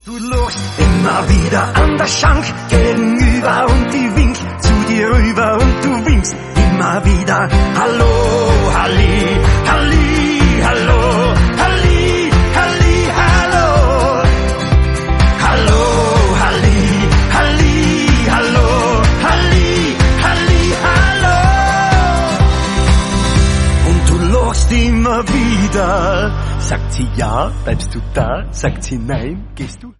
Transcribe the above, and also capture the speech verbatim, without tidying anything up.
Du lachst immer wieder an der Schank gegenüber und die winkt zu dir rüber und du winkst immer wieder. Hallo, Halli, Halli, hallo, Halli, Halli, hallo. Hallo, Halli, Halli, hallo, Halli, Halli, hallo. Und du lachst immer wieder. Sagt sie ja, bleibst du da? Sagt sie nein, gehst du?